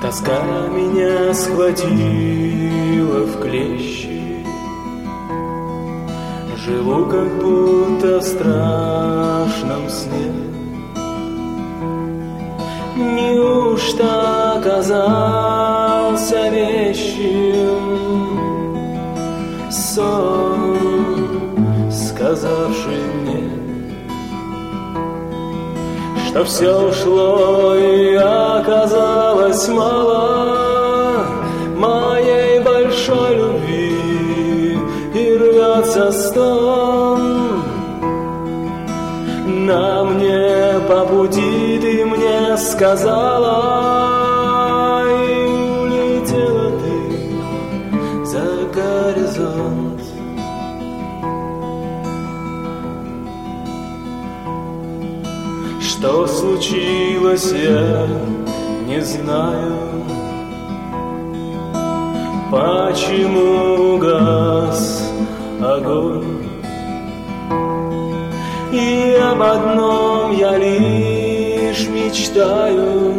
Тоска меня схватила в клещи, живу как будто в страшном сне. Неужто оказался вещим сон, сказавший мне, что все ушло и оказалось мало моей большой любви, и рвется стон на мне по пути. Ты мне сказала, и улетела ты за горизонт. Что случилось, я не знаю, почему угас огонь. И об одном я лишь мечтаю,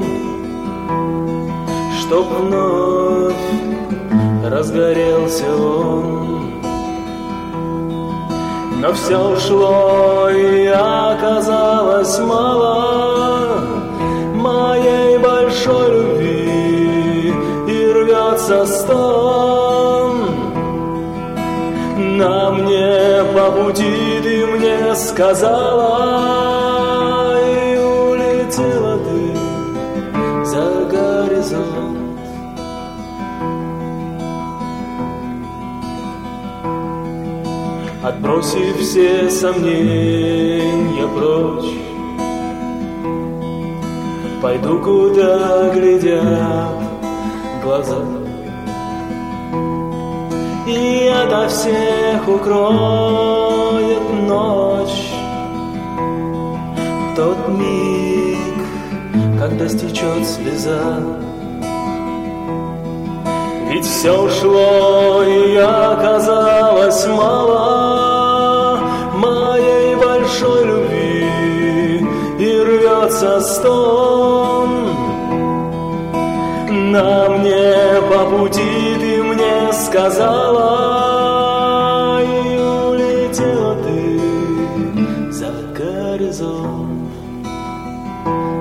чтоб вновь разгорелся он. Но все ушло и оказалось мало моей большой любви, и рвется стон на мне по пути. Ты мне сказала, и улетела ты за горизонт. Отбросив все сомнения прочь, пойду, куда глядят глаза, и ото всех укроет ночь тот миг, когда стечет слеза. Ведь все ушло и оказалось мало моей большой любви, и рвется стон на мне по пути. Ты мне сказала, и улетела ты за горизонт.